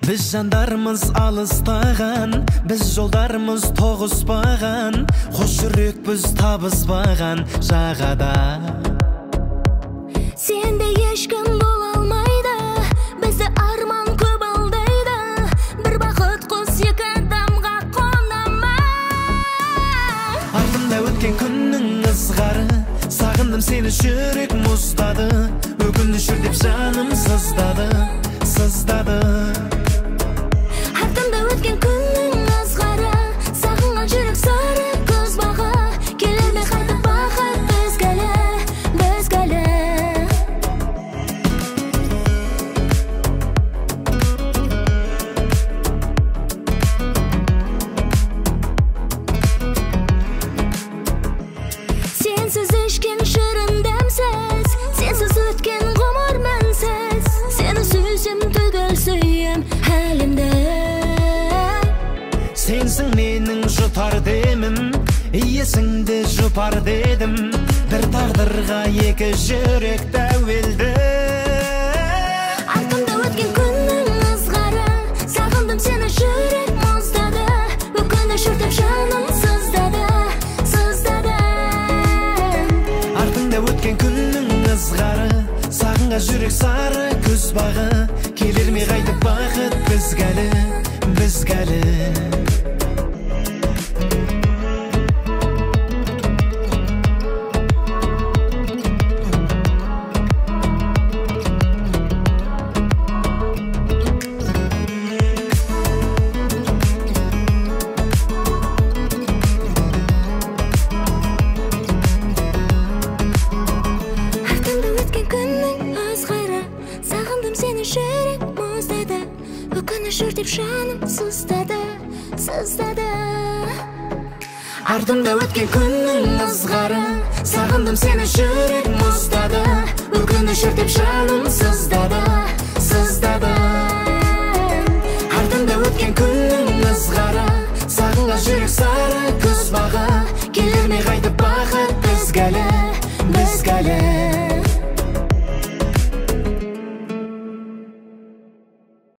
Biz jandarmız alыстаған, biz жолдарымыз тоғыспаған, қош жүрекпіз табыспаған жағада. Сенде ешкім бола алмайды, бізді арман көп алдайды. Бір бақыт қос екі адамға қонама. Артымда өткен күннің ызғары, сағындым сені жүрек мұздады. Өкініш деп жаным сыздады. Артымда өткен күннің ызғары, сағынған жүрек сары көз бағы. Келер ме қайтып бақыт бізгәлі. Сенсіз ішкен шырын дәмсіз, сенсіз өткен ғұмыр мәнсіз. Сені сүйсем түгел сүйем әлемді. Сенсің менің жұтар демім, есіңді жұпар дедім. Бір тағдырға екі жүрек тәуелді. Артымда өткен күннің ызғары, сағындым сені жүрек мұздады. Өкініш өртеп жаным сыздады. Артыңда өткен күннің ызғары, сағынға жүрек сары көз бағы. Келер ме қайтып бақыт бізгәлі. Жүртеп жаным сыздады. Артымда өткен күннің ызғары, сағындым сені жүрек мұздады. Өкініш өртеп жаным сыздады.